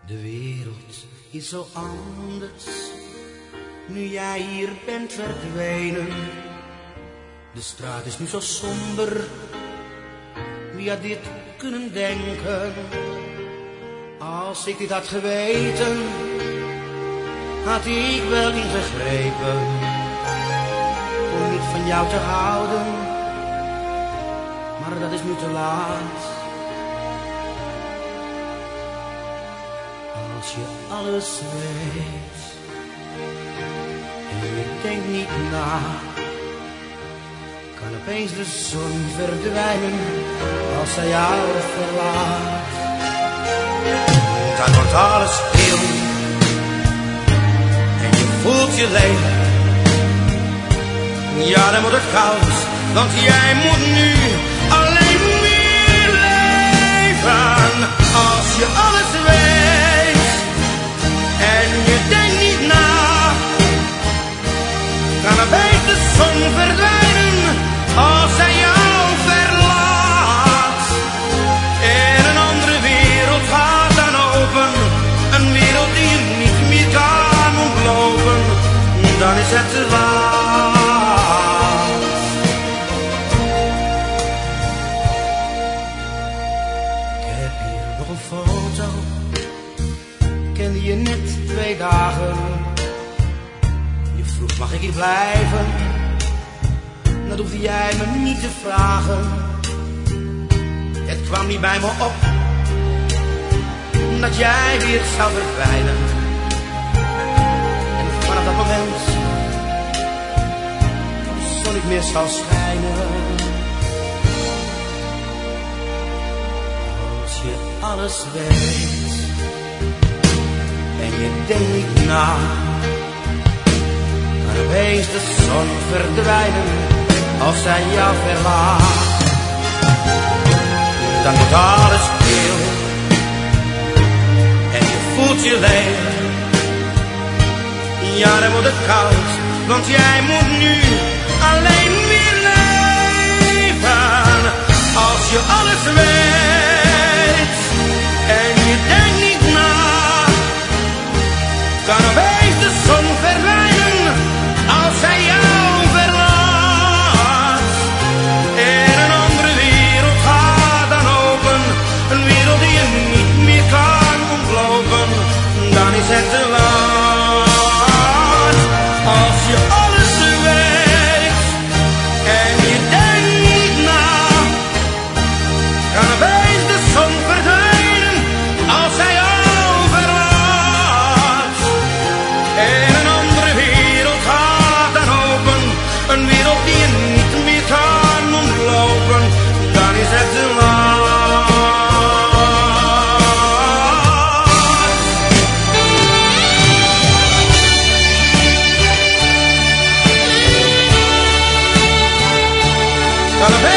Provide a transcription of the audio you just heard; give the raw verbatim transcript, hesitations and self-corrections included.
De wereld is zo anders, nu jij hier bent verdwenen. De straat is nu zo somber, wie had dit kunnen denken? Als ik dit had geweten, had ik wel ingegrepen. Om niet van jou te houden, maar dat is nu te laat. Als je alles weet en je denkt niet na, kan opeens de zon verdwijnen als zij jou verlaat. Dan wordt alles stil en je voelt je leeg. Ja, dan wordt het koud, want jij moet nu alleen meer leven. Als je alles weet en je denkt niet na, kan opeens de zon verdwijnen als zij jou verlaat. En een andere wereld gaat dan open, een wereld die je niet meer kan ontlopen. Dan is het te laat. Ik heb hier nog een foto, kende je net twee dagen. Je vroeg mag ik hier blijven, dat hoefde jij me niet te vragen. Het kwam niet bij me op dat jij weer zou verdwijnen. En vanaf dat moment de zon niet meer zal schijnen. Als je alles weet en je denkt niet na, kan opeens de zon verdwijnen als zij jou verlaat. Dan wordt alles stil en je voelt je leeg. Ja, dan wordt het koud, want jij moet nu alleen meer leven. Als je alles weet en je denkt niet na, kan opeens de zon verdwijnen als zij jou verlaat. En een andere wereld gaat dan open, een wereld die je niet meer kan ontlopen. Dan is het te laat. Als je alles weet en je denkt niet na, kan opeens de zon verdwijnen als zij jou verlaat. En een andere wereld gaat dan open, een wereld die je niet meer kan ontlopen. Dan is het te laat. Kan